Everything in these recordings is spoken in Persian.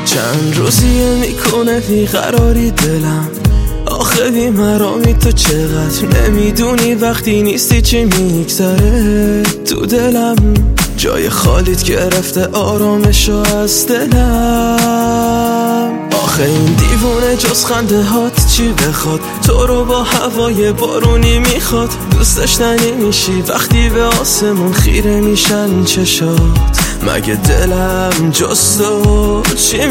چند روزیه میکنه بیقراری دلم، آخه بیمرامی تو چقدر نمیدونی وقتی نیستی چی میگذره تو دلم. جای خالیت گرفته آرامشو از دلم. آخه این دیوونه جز خنده هات چی بخواد، تو رو با هوای بارونی میخواد. دوست داشتنی میشی وقتی به آسمون خیره میشن چشات. مگه دلم جز تو چی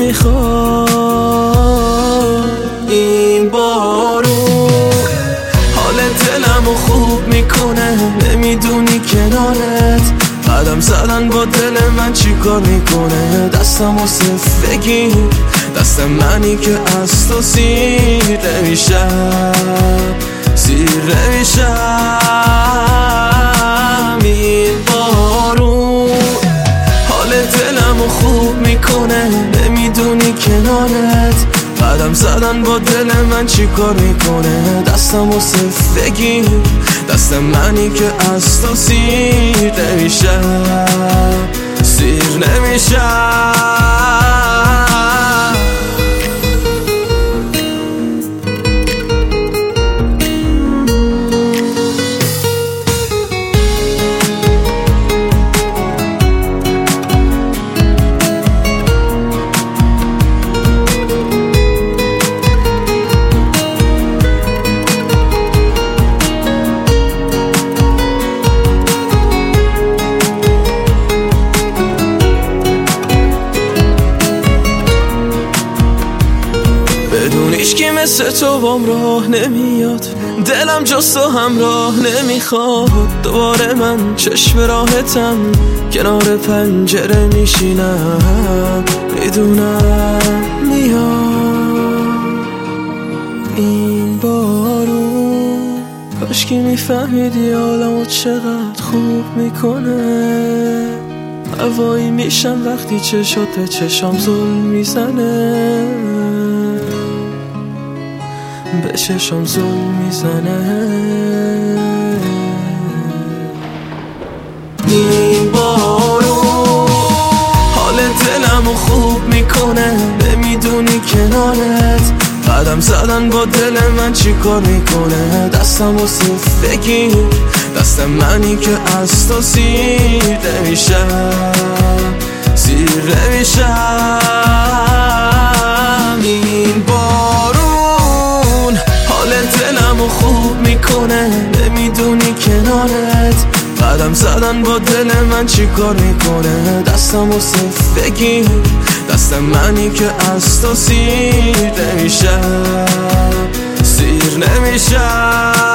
میخواد؟ این بارون حال دلمو خوب میکنه، نمیدونی کنارت قدم زدن با دل من چی کار میکنه. دستمو صف بگیر، دست منی که از تو سیر نمیشم، سیر نمیشم. این بارون حال دلمو خوب میکنه، نمیدونی کنارت قدم زدن با دل من چی کار میکنه. دستمو صف بگیر، دست منی که از تو سیر نمیشم، سیر نمیشم. بدون هیچکی مثل تو بام راه نمیاد، دلم جز تو همراه نمیخواد. دوباره من چشم راحتم، کنار پنجره میشینم، میدونم میاد این بارون. کاشکی میفهمیدی حالمو چقدر خوب میکنه. هوایی میشم وقتی چشات به چشام ظلم میزنه، به چشم ظلم میزنه. این بارون حال دلمو خوب میکنه، نمیدونی کنارت قدم زدن با دل من چی کار میکنه. دستمو صف بگیر، دست منی که از تو سیر نمیشم، سیر نمیشم. این بارون حال دلمو خوب میکنه، نمیدونی کنارت قدم زدن با دل من چی کار میکنه. دستمو صف بگیر، دست منی که از تو سیر نمیشم، سیر نمیشم.